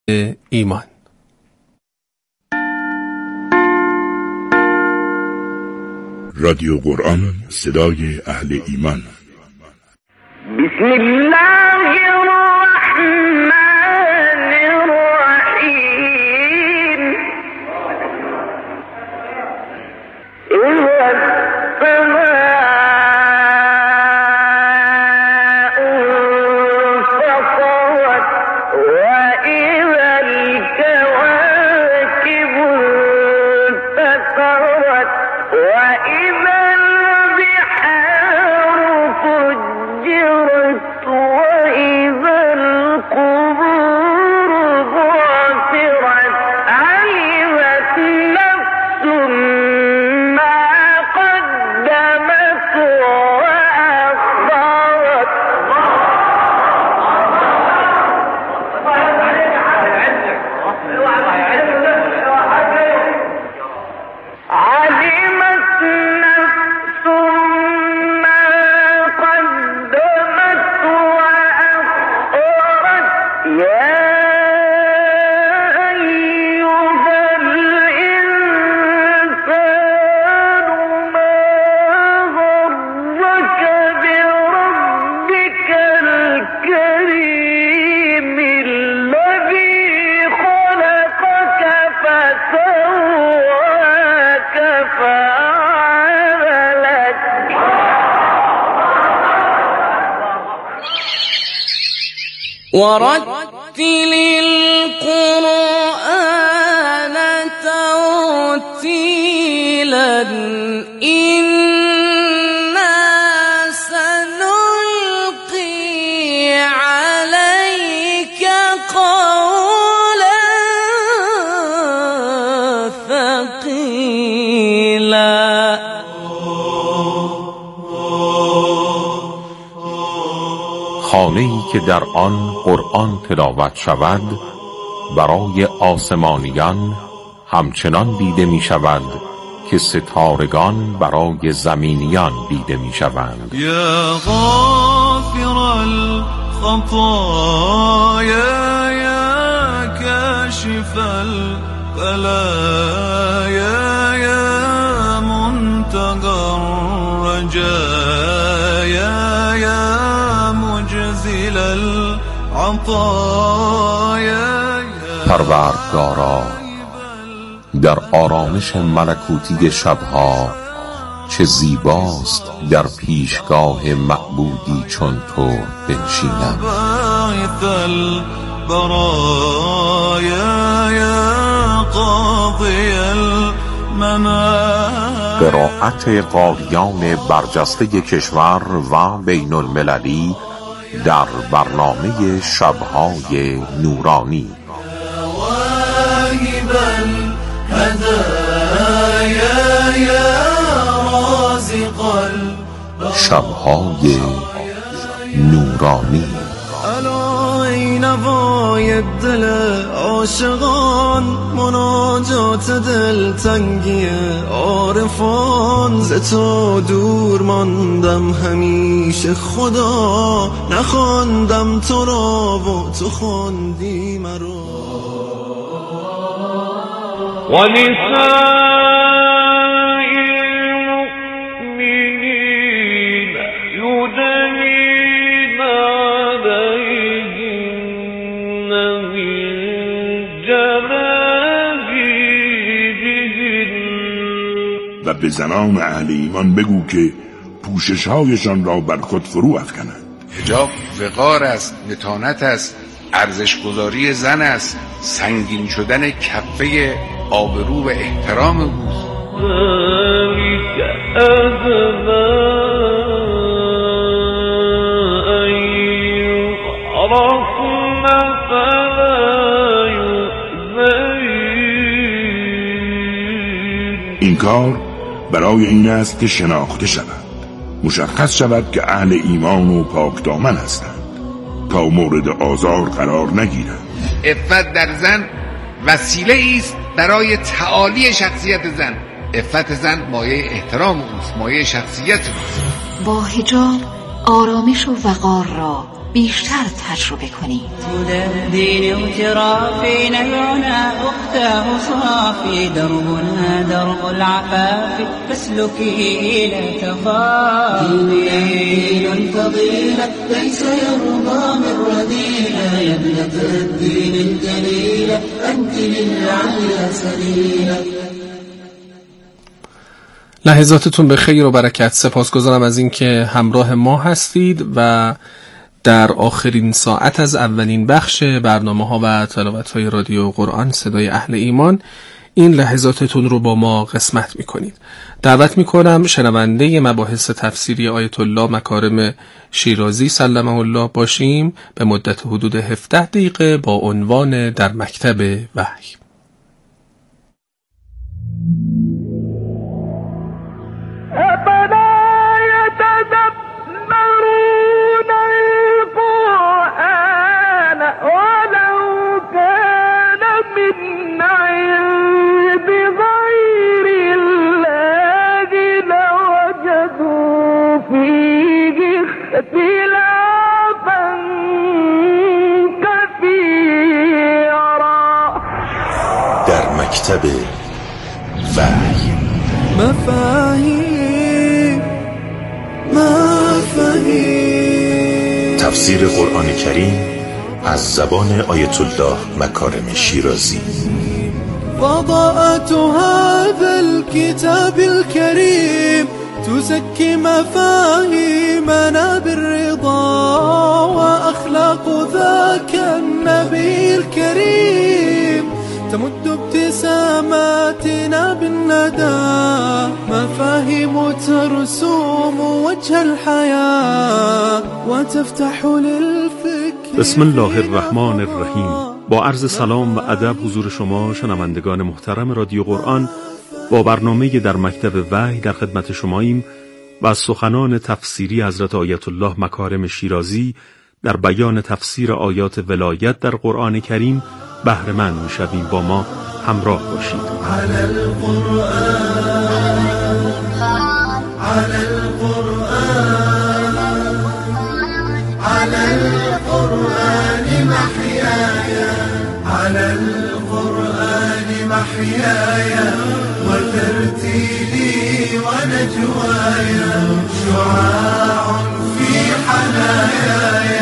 ایمان. رادیو قرآن، صدای اهل ایمان. بسم الله الرحمن الرحیم. اذا السماء انفطرت واذا الكواكب انتثرت واذا البحار فجرت واذا القبور بعثرت علمت نفس ما قدمت وأخرت. علمت نفس ما قدمت وأخرت. يا أيها الإنسان ما غرك بربك الكريم الذي خلقك فسواك فعدلك. ورتل القرآن ترتيلا إنا سنلقي عليك قولا ثقيلا. خانه‌ای که در آن قرآن تلاوت شود برای آسمانیان همچنان دیده می شود که ستارگان برای زمینیان دیده می شوند. یا غافر الخطایا یا کاشف البلایا یا منتقى الرجایا یا مجزل العطایا. پروردگارا، در آرامش ملکوتی شبها چه زیباست در پیشگاه معبودی چون تو بنشینم. باعث البرایا یا قاضی المنایا. قرائت قاریان برجسته کشور و بین المللی در برنامه شبهای نورانی. واهب الهدایا یا رازق شبهای نورانی. الا ای نوای دل عاشقان، مناجات دل تنگی عارفان. ز تو دور ماندم همیشه خدا، نخواندم تو را و تو خواندی مرا. ونساء و به زنان اهل ایمان بگو که پوشش‌هایشان را بر خود فرو افکنند. حجاب وقار است، متانت است، ارزش‌گذاری زن است، سنگین شدن کفه آبرو و احترام اوست. این کار برای این است که شناخته شود، مشخص شود که اهل ایمان و پاک دامن هستند تا مورد آزار قرار نگیرند. عفت در زن وسیله است برای تعالی شخصیت زن. عفت زن مایه احترام اوست، مایه شخصیت اوست. با حجاب آرامش و وقار را بیشتر تجربه کنید. الدين اغترافي نبعنا أختاه صافي دربنا درب العفاف فاسلكي لا تخافي دين فضيلة ليس يرضى من رذيلة يا ابنة الدين الجليلة أنت للعليا سبيلة. لحظاتتون به خیر و برکت. سپاسگزارم از اینکه همراه ما هستید و در آخرین ساعت از اولین بخش برنامه‌ها و تلاوت‌های رادیو قرآن صدای اهل ایمان این لحظاتتون رو با ما قسمت می‌کنید. دعوت می‌کنم شنونده مباحث تفسیری آیت الله مکارم شیرازی سلمه الله باشیم به مدت حدود 17 دقیقه با عنوان در مکتب وحی. در مکتب وحی مفاهیم تفسیر قرآن کریم از زبان آیت الله مکارم شیرازی. فضاءة هذا الكتاب الكريم تزكي مفاهيمنا بالرضا وأخلاق ذاك النبي الكريم تمد ابتساماتنا بالندى مفاهيم ترسوم وجه الحياة وتفتح للفكر. بسم الله الرحمن الرحیم. با عرض سلام و ادب حضور شما شنوندگان محترم رادیو قرآن با برنامه در مکتب وحی در خدمت شماییم و از سخنان تفسیری حضرت آیت الله مکارم شیرازی در بیان تفسیر آیات ولایت در قرآن کریم بهره مند می‌شویم. با ما همراه باشید. على القرآن محياي وترتيلي ونجواي شعاع في حناياي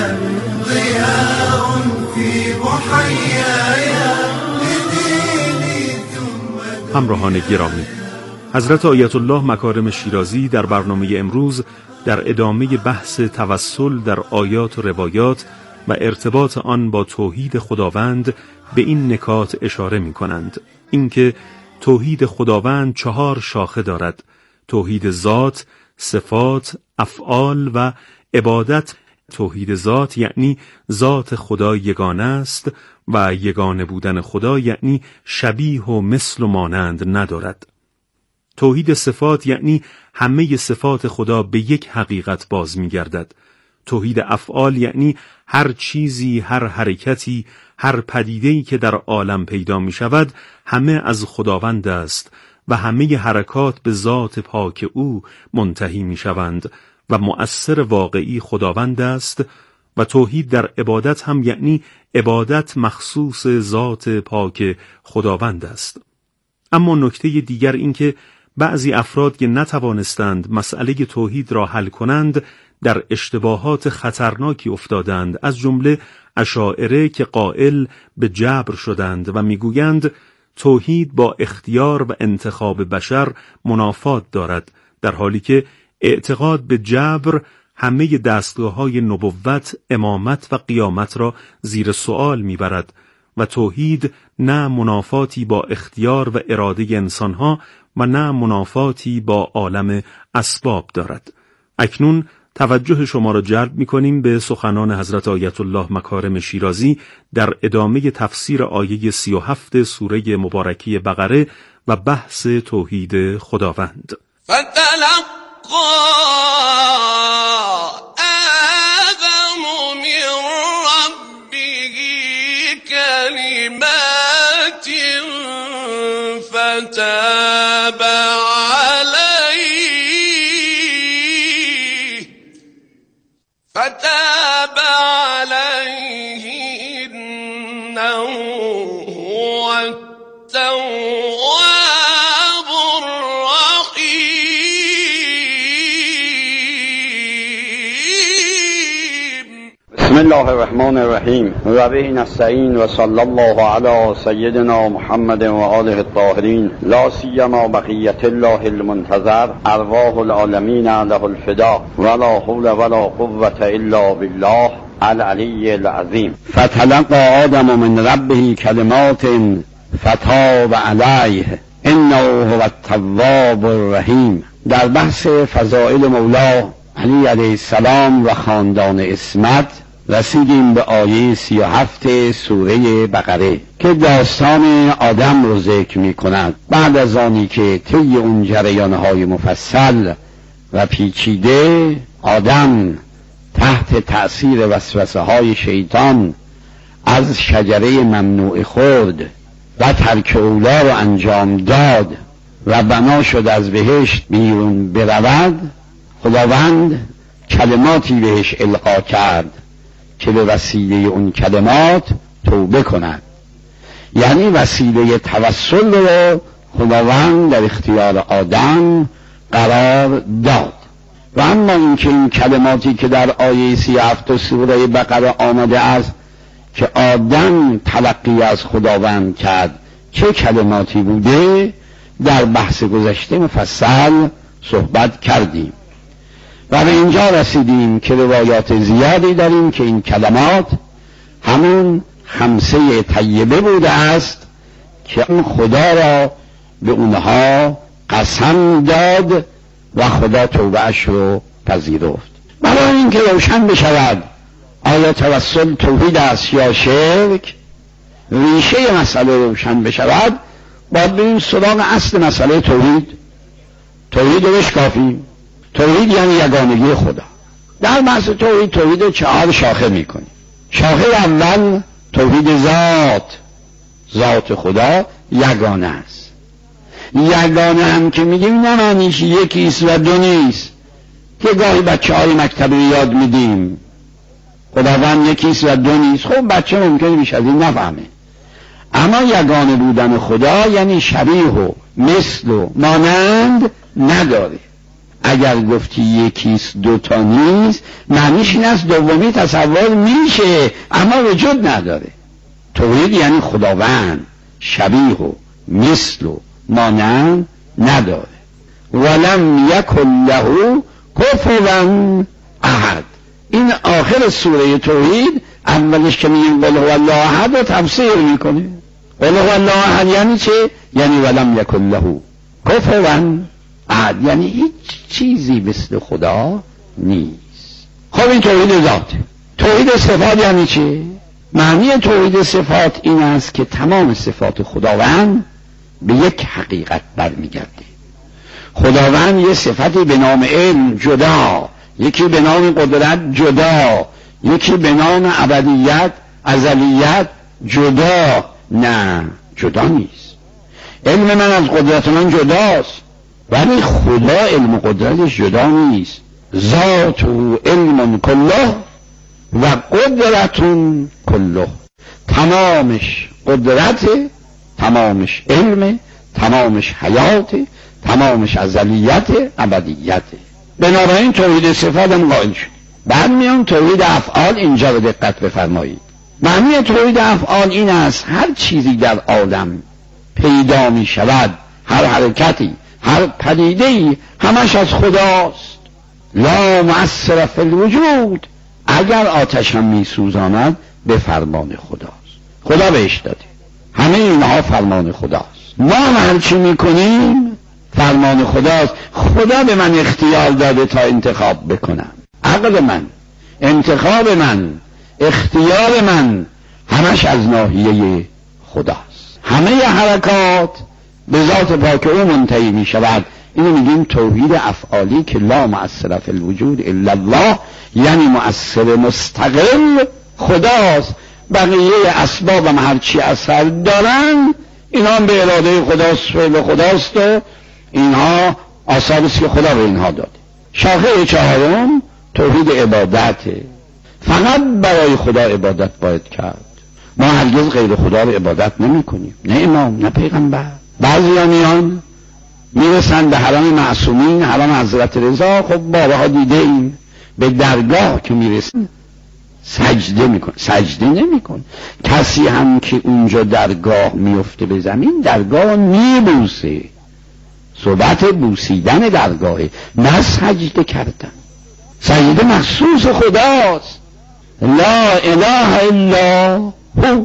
ضياء في محياي لديني ثم. همراهان گرامی، حضرت آیت الله مکارم شیرازی در برنامه امروز در ادامه بحث توسل در آیات و روایات و ارتباط آن با توحید خداوند به این نکات اشاره می کنند. اینکه توحید خداوند 4 شاخه دارد: توحید ذات، صفات، افعال و عبادت. توحید ذات یعنی ذات خدا یگانه است و یگانه بودن خدا یعنی شبیه و مثل و مانند ندارد. توحید صفات یعنی همه صفات خدا به یک حقیقت باز می گردد. توحید افعال یعنی هر چیزی، هر حرکتی، هر پدیده‌ای که در عالم پیدا می شود همه از خداوند است و همه حرکات به ذات پاک او منتهی می شوند و مؤثر واقعی خداوند است. و توحید در عبادت هم یعنی عبادت مخصوص ذات پاک خداوند است. اما نکته دیگر این که بعضی افراد که نتوانستند مسئله توحید را حل کنند در اشتباهات خطرناکی افتادند، از جمله اشاعره که قائل به جبر شدند و میگویند توحید با اختیار و انتخاب بشر منافات دارد، در حالی که اعتقاد به جبر همه دستگاه‌های نبوت، امامت و قیامت را زیر سؤال میبرد و توحید نه منافاتی با اختیار و اراده انسانها و نه منافاتی با عالم اسباب دارد. اکنون توجه شما را جلب می‌کنیم به سخنان حضرت آیت الله مکارم شیرازی در ادامه تفسیر آیه 37 سوره مبارکه بقره و بحث توحید خداوند. آدم من ربه کلمات فتاب عليه التواب الرحيم. بسم الله الرحمن الرحیم و به نستعین و صلی الله علی سیدنا محمد و آله الطاهرین لا سیما بقیت الله المنتظر ارواح العالمین له الفدا ولا حول ولا قوة الا بالله العلی العظیم. فتلقى آدم من ربه کلمات فتاب علیه انه هو التواب الرحیم. در بحث فضائل مولا علی علیه السلام و خاندان عصمت رسیدیم به آیه 37 سوره بقره که داستان آدم رو ذکر می کند. بعد از آنی که طی اون جریانهای مفصل و پیچیده آدم تحت تأثیر وسوسه های شیطان از شجره ممنوع خورد و ترک اولا رو انجام داد و بنا شد از بهشت بیرون برود، خداوند کلماتی بهش القا کرد که به وسیله اون کلمات توبه کند. یعنی وسیله توسل رو خداوند در اختیار آدم قرار داد. و اما اینکه این کلماتی که در آیه 37 سوره بقره آمده است که آدم تلقی از خداوند کرد چه کلماتی بوده، در بحث گذشته مفصل صحبت کردیم و به اینجا رسیدیم که روایات زیادی داریم که این کلمات همون خمسه طیبه بوده است که اون خدا را به اونها قسم داد و خدا توبهش رو پذیرفت. برای اینکه روشن بشود آیا توسل توحید است یا شرک، ریشه مسئله روشن بشود، باید بریم سراغ اصل مسئله توحید. توحید رو بشکافیم. توحید یعنی یگانگی خدا. در بحث توحید 4 شاخه میکنیم. شاخه اول توحید ذات خدا یگانه است. یگانه هم که میگیم نه معنیش یکیست و دو نیست که گاهی بچه های مکتبی یاد میدیم خداوند یکیست و دو نیست. خب بچه ممکنه بیش از این نفهمه، اما یگانه بودن خدا یعنی شبیه و مثل و مانند نداره. اگر گفتی یکیست دوتا نیست معنیش این است دومی تصور میشه اما وجود نداره. توحید یعنی خداوند شبیه و مثل و مانند نداره. ولم یکن له کفوا احد. این آخر سوره توحید اولش که میگیم قل هو الله احد رو تفسیر میکنه. قل هو الله احد یعنی چه؟ یعنی ولم یکن له کفوا احد، یعنی هیچ چیزی مثل خدا نیست. خب این توحید ذات. توحید صفات یعنی چه؟ معنی توحید صفات این است که تمام صفات خداوند به یک حقیقت برمیگرده. خداوند یه صفتی به نام علم جدا، یکی به نام قدرت جدا، یکی به نام ابدیت ازلیت جدا. نه، جدا نیست. علم من از قدرت من جداست، ولی خدا علم و قدرتش جدا نیست. ذات و علم کله و قدرت کله. تمامش قدرت، تمامش علم، تمامش حیات، تمامش ازلیت، ابدیت. بنابراین توحید صفات هم قائل شد. بعد میان توحید افعال. اینجا به دقت بفرمایید. معنی توحید افعال این است هر چیزی در عالم پیدا می شود، هر حرکتی، هر پدیده‌ای همش از خداست. لا مؤثر فی الوجود. اگر آتش هم می سوزاند به فرمان خداست. خدا بهش داده. همه اینها فرمان خداست. ما هر چی می کنیم فرمان خداست. خدا به من اختیار داده تا انتخاب بکنم. عقل من، انتخاب من، اختیار من همش از ناحیه خداست. همه حرکات به ذات پاک او منتهی می شود. اینو میگیم توحید افعالی که لا مؤثر فی الوجود الا الله، یعنی مؤثر مستقل خداست. بقیه اسباب هم هرچی اثر دارن اینا هم به اراده خداست، فعل خداست و اینها آثاریست که خدا به اینها داده. شاخه 4 توحید عبادته. فقط برای خدا عبادت باید کرد. ما هرگز غیر خدا رو عبادت نمی کنیم، نه امام نه پیغمبر. بعضی میان میرسن به حرم معصومین، حرم حضرت رضا. خب بارها دیده ایم به درگاه که میرسن سجده میکن، سجده نمیکن. کسی هم که اونجا درگاه میفته به زمین، درگاه میبوسه. صحبت بوسیدن درگاهه، نه سجده کردن. سجده مخصوص خداست. لا اله الا هو.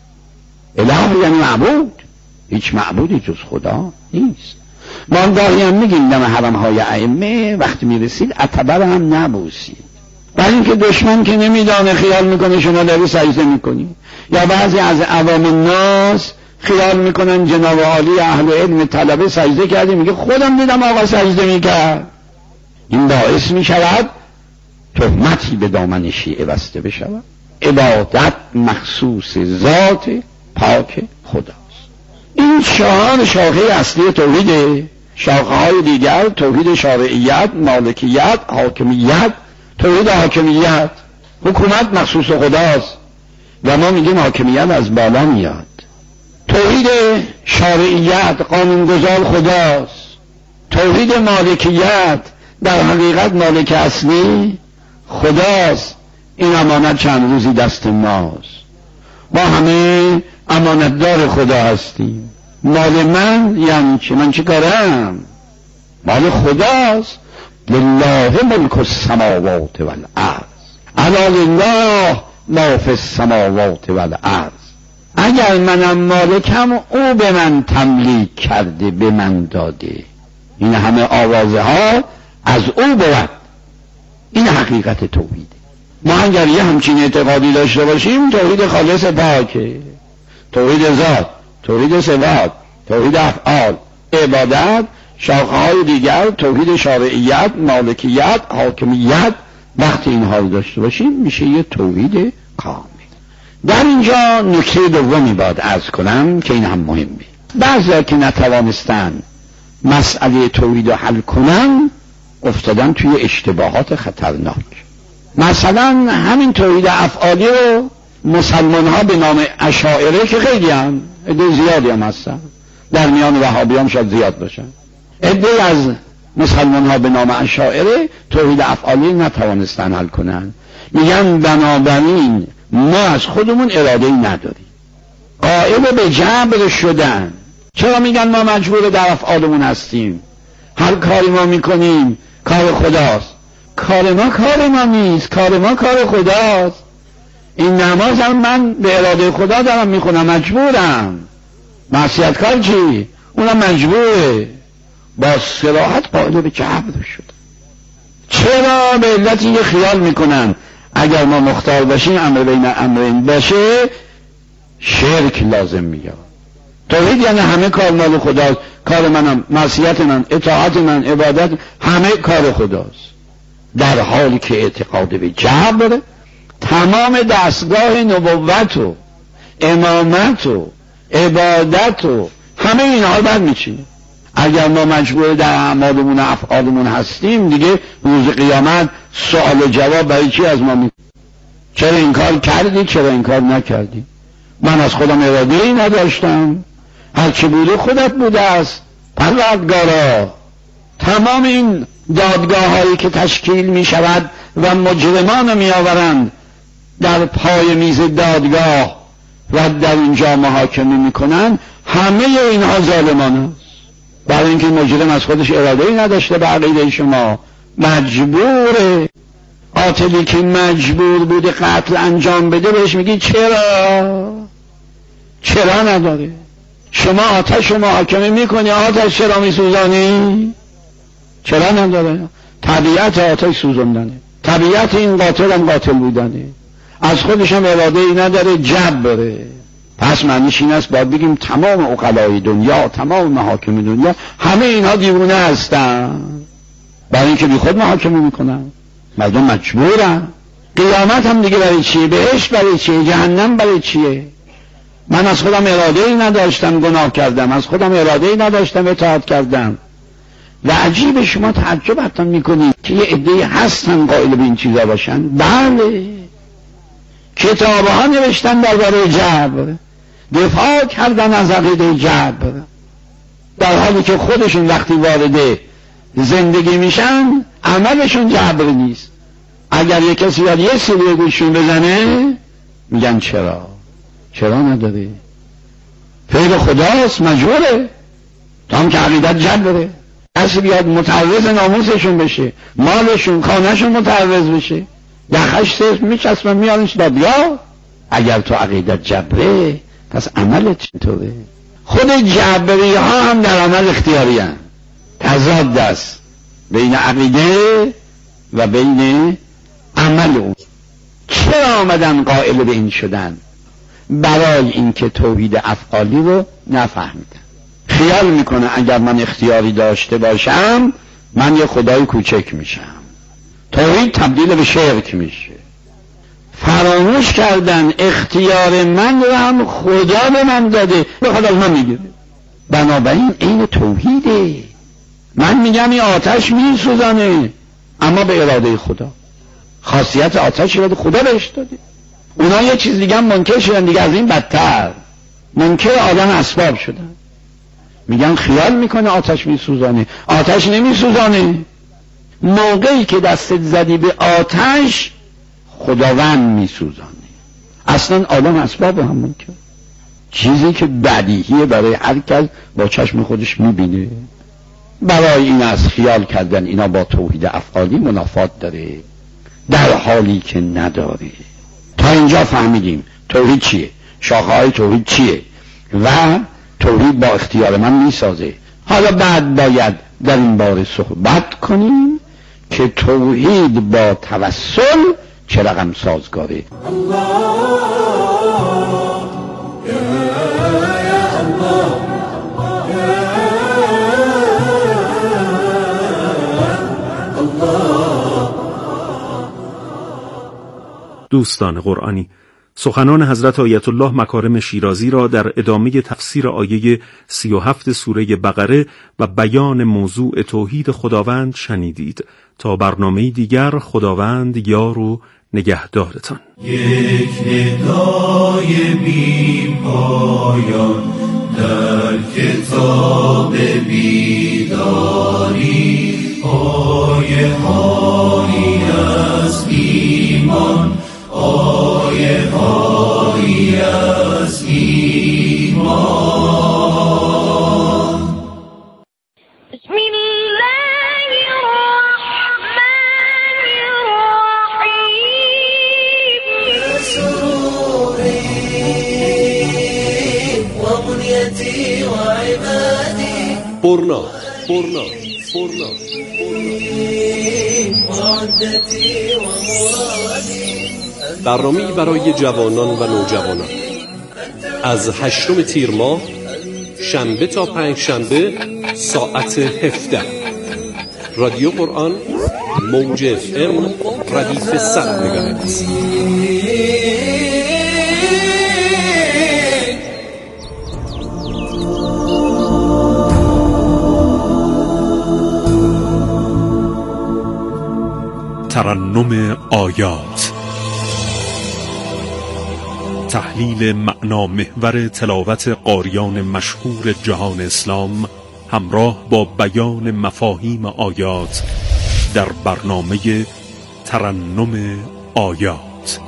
اله یعنی معبود، هیچ معبودی جز خدا نیست. ما گاهی هم میگیم دم حرمهای ائمه وقتی میرسید عتبه هم نبوسید، برای اینکه دشمن که نمیدانه خیال میکنه شما داری سجده میکنی. یا بعضی از عوام الناس خیال میکنن جناب عالی اهل علم طلبه سجده کردی، میگه خودم دیدم آقا سجده میکرد. این باعث میشود تهمتی به دامن شیعه بسته بشود. عبادت مخصوص ذات پاک خداست. این چهار شاخه اصلی توحیده. شاخه های دیگر توحید شرعیت، مالکیت، حاکمیت. توحید حاکمیت، حکومت مخصوص خداست و ما میگیم حاکمیت از بالا میاد. توحید شرعیت، قانونگذار خداست. توحید مالکیت، در حقیقت مالک اصلی خداست. این امانت چند روزی دست ماست. ما همه امانتدار خدا هستیم. مال من یعنی چه؟ من چه کارم؟ مال خداست. لله ملک السماوات والارض، الا لله ما فی السماوات والارض. اگر منم مالکم، او به من تملیک کرده، به من داده. این همه آوازه ها از او بود. این حقیقت توحیده. ما اگر یه همچین اعتقادی داشته باشیم، توحید خالص پاکه. توحید ذات، توحید صفات، توحید افعال، عبادت، شاخه‌های دیگر توحید شرعیت، مالکیت، حاکمیت. وقتی اینها رو داشته باشیم میشه یه توحید کامل. در اینجا نکته دومی باید عرض کنم که این هم مهمه. بعضی که نتوانستن مسئله توحید رو حل کنن افتادن توی اشتباهات خطرناک. مثلا همین توحید افعالی رو مسلمان ها به نام اشاعره که خیلی هم عده زیادی هم هستن، در میان وهابیان شاید زیاد باشن، عده از مسلمان ها به نام اشاعره توحید افعالی نتوانستن حل کنن. میگن بنابراین ما از خودمون اراده‌ای نداریم، قائل به جبر شدن. چرا میگن ما مجبور در افعالمون هستیم؟ هر کاری ما میکنیم کار خداست. کار ما نیست، کار ما کار خداست. این نماز هم من به اراده خدا دارم میخونم، مجبورم. معصیت کار چی؟ اونم مجبوره. با صراحت قائل به جبر شد. چرا؟ به علت اینکه خیال میکنن اگر ما مختار باشیم امر بین امرین باشه شرک لازم میاد. توحید یعنی همه کار مال خداست، کار منم، معصیت من، اطاعت من، عبادت، همه کار خداست. در حالی که اعتقاد به جبر تمام دستگاه نبوت و امامت و عبادت و همه اینها بر میچینه. اگر ما مجبور در اعمالمون و افعالمون هستیم دیگه روز قیامت سوال و جواب برای چی از ما میکنه؟ چرا این کار کردی؟ چرا این کار نکردی؟ من از خودم اراده ای نداشتم، هرچی بوده خودت بوده است. پروردگارا تمام این دادگاه هایی که تشکیل می شود و مجرمان می آورند در پای میز دادگاه و در اینجا محاکمه می کنند، همه اینها ظالمان است. برای اینکه مجرم از خودش اراده ای نداشته به عقیده شما مجبوره. قاتلی که مجبور بوده قتل انجام بده بهش میگی چرا نداره؟ شما آتش رو محاکمه میکنی، آتش چرا میسوزانی؟ چرا نداره؟ طبیعت آتش سوزندنه، طبیعت این قاتل هم قاتل بودنه، از خودش هم اراده ای نداره، جبره. پس معنیش این است باید بگیم تمام عقلای دنیا، تمام محاکم دنیا همه اینها دیوونه هستن، برای اینکه بی خود محاکمه میکنن. مردم مجبورن. قیامت هم دیگه برای چیه؟ بهشت برای چیه؟ جهنم برای چیه؟ من از خودم اراده ای نداشتم گناه کردم، از خودم اراده ای نداشتم اطاعت کردم. و عجیب شما تعجب حتی میکنید که یه عده‌ای هستن قائل به این چیزا باشن. بله، کتابها نوشتن درباره جبر، دفاع کردن از عقیده جبر، در حالی که خودشون وقتی وارد زندگی میشن عملشون جبر نیست. اگر یک کسی یاد یه سیلی گوششون بزنه میگن چرا نداره، فعل خداست، مجبوره، تا هم که عقیدت جبره. کسی بیاد متعرض ناموسشون بشه، مالشون خانهشون متعرض بشه، یخش صرف میچسبن میارنش دادیا. اگر تو عقیدت جبره پس عملت چطوره؟ خود جبری ها هم در عمل اختیاری هم تضاد است بین عقیده و بین عمل اون. چرا آمدن قائل به این شدن؟ برای اینکه توحید افعالی رو نفهمیدن. خیال میکنه اگر من اختیاری داشته باشم من یه خدای کوچک میشم، توحید تبدیل به شرک میشه. فراموش کردن اختیار من رو هم خدا به من داده، به خدا من میگیره. بنابراین این توحیده. من میگم این آتش میسوزانه اما به اراده خدا، خاصیت آتش اراده خدا بهش داده. اونا یه چیز دیگه هم منکر شدن، دیگه از این بدتر منکر آدم اسباب شدن. میگن خیال میکنه آتش میسوزانه، آتش نمیسوزانه. موقعی که دستت زدی به آتش خداوند میسوزانه. اصلا آدم اسباب هم منکر، چیزی که بدیهیه برای هر کس با چشم خودش میبینه. برای این از خیال کردن اینا با توحید افعالی منافات داره در حالی که نداره. تا اینجا فهمیدیم توحید چیه، شاخه‌های توحید چیه و توحید با اختیار من میسازه. حالا بعد باید در این باره صحبت کنیم که توحید با توسل چه رقم سازگاره. دوستان قرآنی، سخنان حضرت آیت الله مکارم شیرازی را در ادامه تفسیر آیه 37 سوره بقره و بیان موضوع توحید خداوند شنیدید. تا برنامه دیگر خداوند یار و نگهدارتان. یک ندای بی پایان در کتاب بیداری، آیه هایی از ایمان، آیه هایی از ایمان. برنا برنامه‌ای برای جوانان و نوجوانان از 8 تیر ماه شنبه تا پنجشنبه ساعت 17. رادیو قرآن موج FM ردیف 100 مگاهرتز. ترنم آیات، تحلیل معنا محور تلاوت قاریان مشهور جهان اسلام همراه با بیان مفاهیم آیات در برنامه ترنم آیات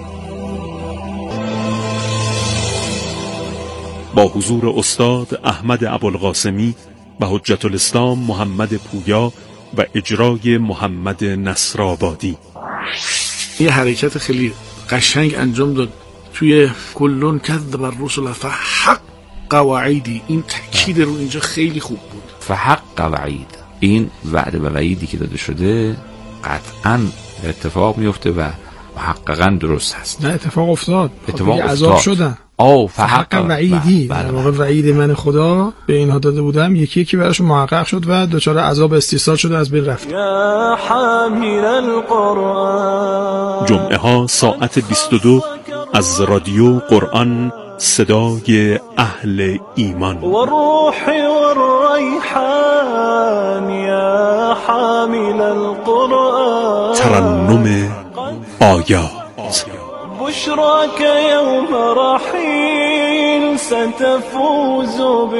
با حضور استاد احمد ابوالقاسمی و حجت الاسلام محمد پویا و اجرای محمد نصرآبادی. یه حرکت خیلی قشنگ انجام داد توی کلون کذب الرسل فحق وعیدی. این تاکید رو اینجا خیلی خوب بود. فحق وعید، این وعده و وعیدی که داده شده قطعاً اتفاق میفته و محققاً درست هست. نه اتفاق افتاد، اتفاق عذاب شدن. فحق وعیدی، در واقع وعید من خدا به اینها داده بودم یکی یکی براشون محقق شد و دچار عذاب استیصال شده، از بین رفت. یا حامل القرآن، جمعه ها ساعت 22 از رادیو قرآن، صدای اهل ایمان. و روح و الریحان، یا حامل القرآن. ترنم آیات. بشراك يوم رحيل ستفوز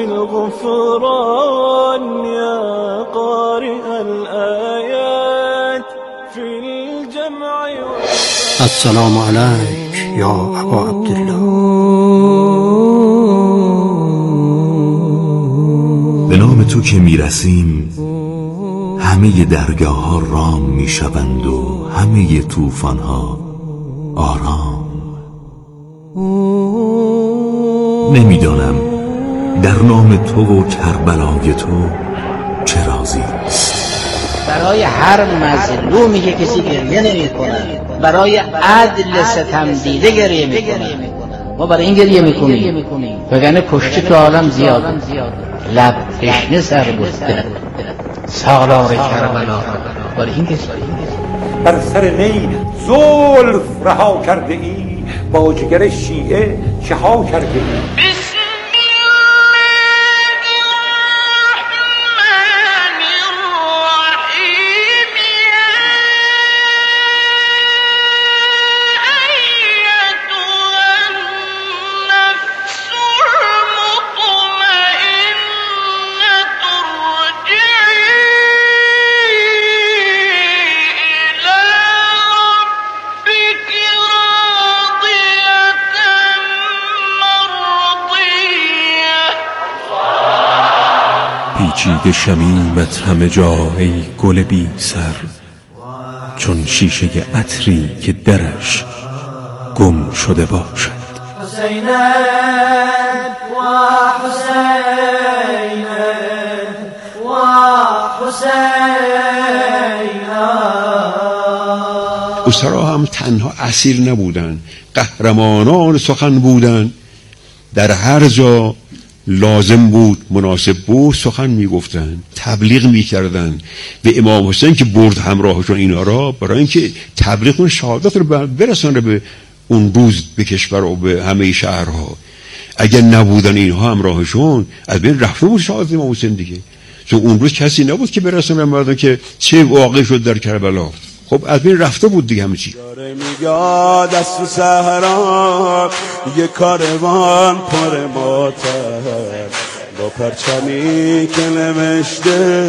بالغفران يا قارئ الآيات في الجمع السلام عليك يا أبا عبد الله. به نام تو که میرسیم همه درگاه ها رام میشوند و همه طوفان ها آرام. نمیدانم در نام تو و کربلای تو چه رازیست. برای هر مظلومی که کسی گریه نمی کنه، برای عدل ستم دیده گریه می کنه، ما برای این گریه می کنیم وگرنه کشته تو عالم زیاد، لب تشنه سر بسته سالار کربلا، برای این گریه. بر سر نی زلف رها کرده ای، با جگر شیعه چه ها کرده ای. پیچیده شمیمت همه جا ای گل بی سر، چون شیشه عطری که درش گم شده باشد. حسینا و حسینا و حسینا. اسرا هم تنها اسیر نبودند، قهرمانان سخن بودند. در هر جا لازم بود، مناسب بود، سخن میگفتند، تبلیغ میکردند. به امام حسین که برد همراهشون اینا را، برای اینکه تبلیغ اون شهادت رو برسانه به اون روز به کشور و به همه شهرها. اگر نبودن اینها همراهشون، از بین رفته بود شهادت امام حسین دیگه. چون اون روز کسی نبود که برسانه مردم که چه واقع شد در کربلا. خب از بین رفته بود دیگه همه چی. داره میگه دست تو صحرا یه کاروان پر ماتر، با پرچمی که نوشته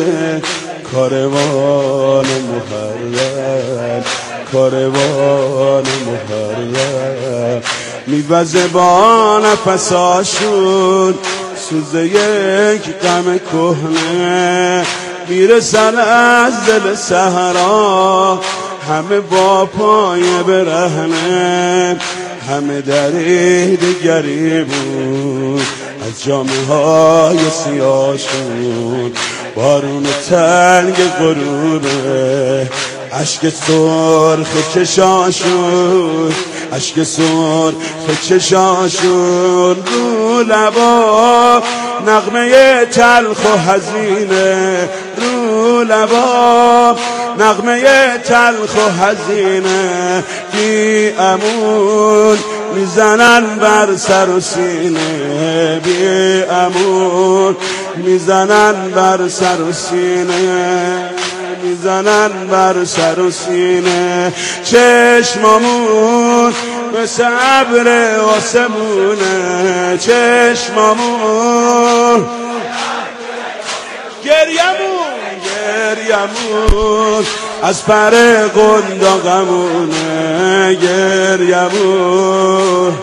کاروان محرر، کاروان محرر. میوزه با نفساشون سوز یک غم کهنه، میرسن از دل صحرا همه با پای برهنه. همه درید گریبون از جامعه های سیاشون، بارون تنگ غروبه عشق سرخ چشاشون، عشق سرخ چشاشون. رو لبا نغمه تلخ و حزینه، رو لبا نغمه تلخ و حزینه. بی امون میزنن بر سر و سینه، بی امون میزنن بر سر و سینه، میزنن بر سر و سینه. چشمامون مثل ابر آسمونه، چشمامون گریمون از پر قنداقمونه، گریمون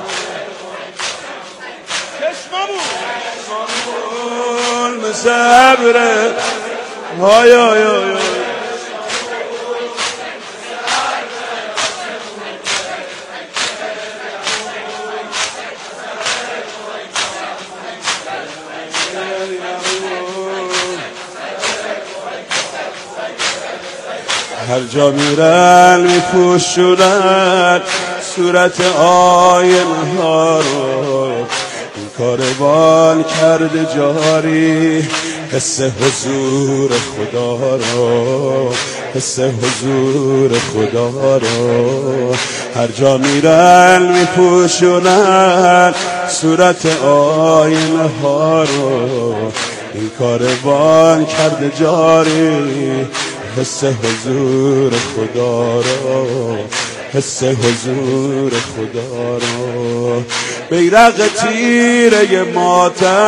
چشمامون مثل ابر های های های. هر جا میرن میپوشونن صورت آینه ها رو، این کاروان کرده جاری حس حضور خدا رو، حس حضور خدا رو. هر جا میرن میپوشونن صورت آینه ها رو، این کاروان کرده جاری حس حضور خدا رو، حس حضور خدا را، بیرق تیره ماتم